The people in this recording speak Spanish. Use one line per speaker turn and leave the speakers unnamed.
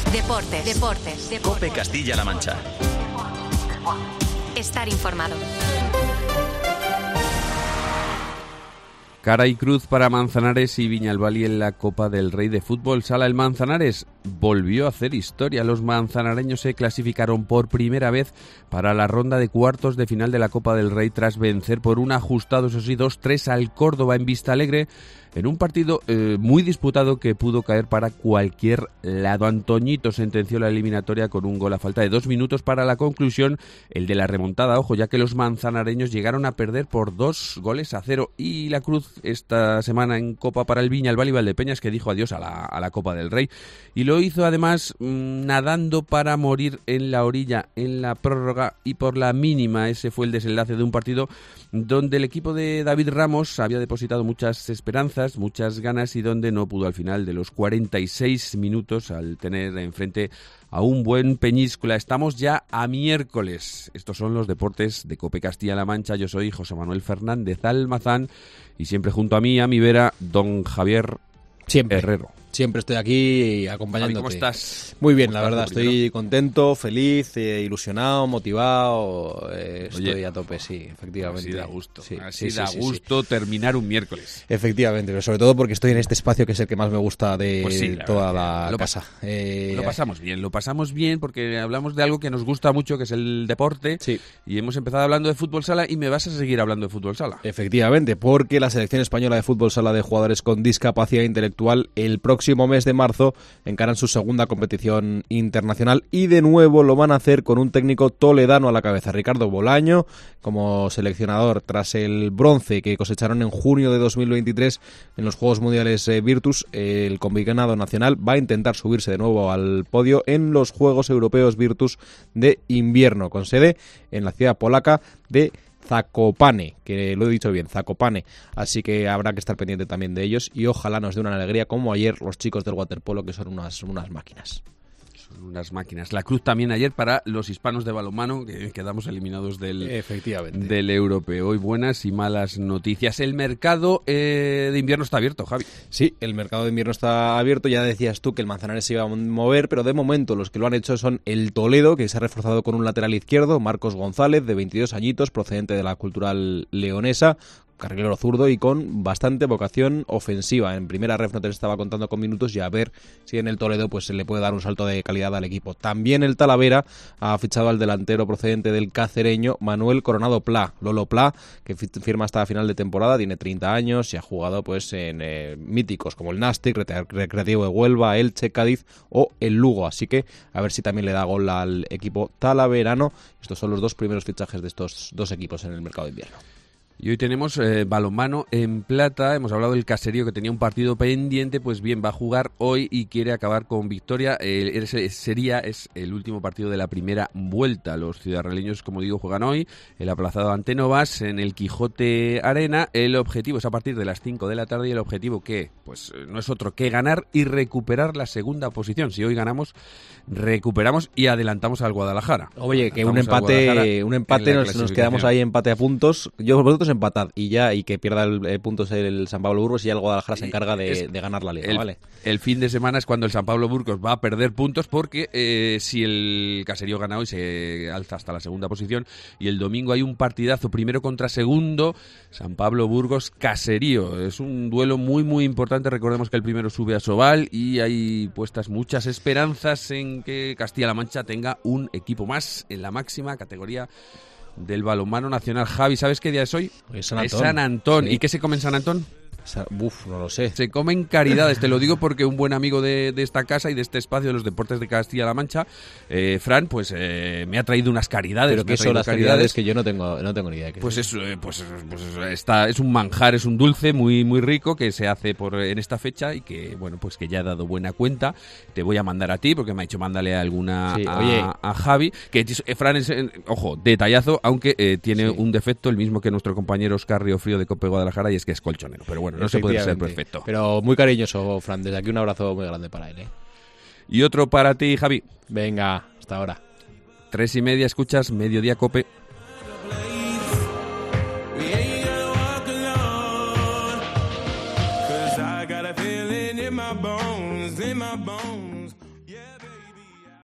Deportes.
COPE Castilla-La Mancha.
Estar informado.
Cara y cruz para Manzanares y Viñalbali en la Copa del Rey de Fútbol Sala. El Manzanares volvió a hacer historia. Los manzanareños se clasificaron por primera vez para la ronda de cuartos de final de la Copa del Rey tras vencer por un ajustado, eso sí, 2-3 al Córdoba en Vistalegre, en un partido muy disputado que pudo caer para cualquier lado. Antoñito sentenció la eliminatoria con un gol a falta de 2 minutos para la conclusión, el de la remontada, ojo, ya que los manzanareños llegaron a perder por 2-0. Y la cruz esta semana en Copa para el Viñalbali Valdepeñas, que dijo adiós a la Copa del Rey. Y lo hizo además nadando para morir en la orilla, en la prórroga y por la mínima. Ese fue el desenlace de un partido donde el equipo de David Ramos había depositado muchas esperanzas, muchas ganas, y donde no pudo al final de los 46 minutos al tener enfrente a un buen Peñíscola. Estamos ya a miércoles. Estos son los deportes de COPE Castilla-La Mancha. Yo soy José Manuel Fernández Almazán y siempre junto a mí, a mi vera, don Javier Herrero.
Siempre estoy aquí acompañándote.
Javi, ¿cómo estás?
Muy bien, la verdad. Estoy contento, feliz, ilusionado, motivado. Estoy a tope, sí, efectivamente.
Así da gusto.
Sí,
Así da gusto terminar un miércoles.
Efectivamente, pero sobre todo porque estoy en este espacio que es el que más me gusta de toda la casa.
Lo pasamos bien porque hablamos de algo que nos gusta mucho, que es el deporte.
Sí.
Y hemos empezado hablando de fútbol sala y me vas a seguir hablando de fútbol sala.
Efectivamente, porque la selección española de fútbol sala de jugadores con discapacidad intelectual el próximo mes de marzo encaran su segunda competición internacional y de nuevo lo van a hacer con un técnico toledano a la cabeza, Ricardo Bolaño, como seleccionador tras el bronce que cosecharon en junio de 2023 en los Juegos Mundiales Virtus. El combinado nacional va a intentar subirse de nuevo al podio en los Juegos Europeos Virtus de invierno, con sede en la ciudad polaca de Zakopane, que lo he dicho bien, Zakopane, así que habrá que estar pendiente también de ellos y ojalá nos dé una alegría como ayer los chicos del waterpolo, que son unas máquinas.
Son unas máquinas. La cruz también ayer para los hispanos de balonmano, que quedamos eliminados del europeo. Hoy buenas y malas noticias. El mercado de invierno está abierto, Javi.
Sí, el mercado de invierno está abierto. Ya decías tú que el Manzanares se iba a mover, pero de momento los que lo han hecho son el Toledo, que se ha reforzado con un lateral izquierdo, Marcos González, de 22 añitos, procedente de la Cultural Leonesa, carrilero zurdo y con bastante vocación ofensiva. En primera ref no te estaba contando con minutos y a ver si en el Toledo pues se le puede dar un salto de calidad al equipo. También el Talavera ha fichado al delantero procedente del cacereño Manuel Coronado Pla, Lolo Pla, que firma hasta final de temporada, tiene 30 años y ha jugado pues en míticos como el Nastic, Recreativo de Huelva, Elche, Cádiz o el Lugo, así que a ver si también le da gol al equipo talaverano. Estos son los dos primeros fichajes de estos dos equipos en el mercado de invierno.
Y hoy tenemos balonmano en plata. Hemos hablado del Caserío, que tenía un partido pendiente. Pues bien, va a jugar hoy y quiere acabar con victoria. Es el último partido de la primera vuelta. Los ciudadraleños, como digo, juegan hoy. El aplazado ante Novas en el Quijote Arena. El objetivo es a partir de las 5 de la tarde y el objetivo que pues no es otro que ganar y recuperar la segunda posición. Si hoy ganamos, recuperamos y adelantamos al Guadalajara.
Oye, que un empate nos quedamos ahí empate a puntos. Vosotros empatad y que pierda puntos el San Pablo Burgos y ya el Guadalajara se encarga de ganar la liga, ¿vale?
El fin de semana es cuando el San Pablo Burgos va a perder puntos porque si el Caserío gana hoy se alza hasta la segunda posición y el domingo hay un partidazo primero contra segundo, San Pablo Burgos Caserío. Es un duelo muy muy importante. Recordemos que el primero sube a Sobal y hay puestas muchas esperanzas en que Castilla-La Mancha tenga un equipo más en la máxima categoría del balonmano nacional. Javi, ¿sabes qué día es hoy?
Es San Antón.
Es San Antón.
Sí.
¿Y qué se come en San Antón?
No lo sé.
Se comen caridades, te lo digo porque un buen amigo de esta casa y de este espacio de los deportes de Castilla-La Mancha, Fran, pues me ha traído unas caridades.
¿Pero qué son las caridades? Que yo no tengo ni idea de qué
pues es. Es un manjar, es un dulce muy muy rico que se hace en esta fecha y que, bueno, pues que ya ha dado buena cuenta. Te voy a mandar a ti porque me ha dicho mándale alguna a Javi. Que Fran es, ojo, detallazo, aunque tiene un defecto, el mismo que nuestro compañero Oscar Riofrío de COPE Guadalajara, y es que es colchonero. Pero bueno, no se puede ser perfecto.
Pero muy cariñoso, Fran. Desde aquí un abrazo muy grande para él,
Y otro para ti, Javi.
Venga, hasta ahora.
3:30, escuchas Mediodía COPE.
in my bones.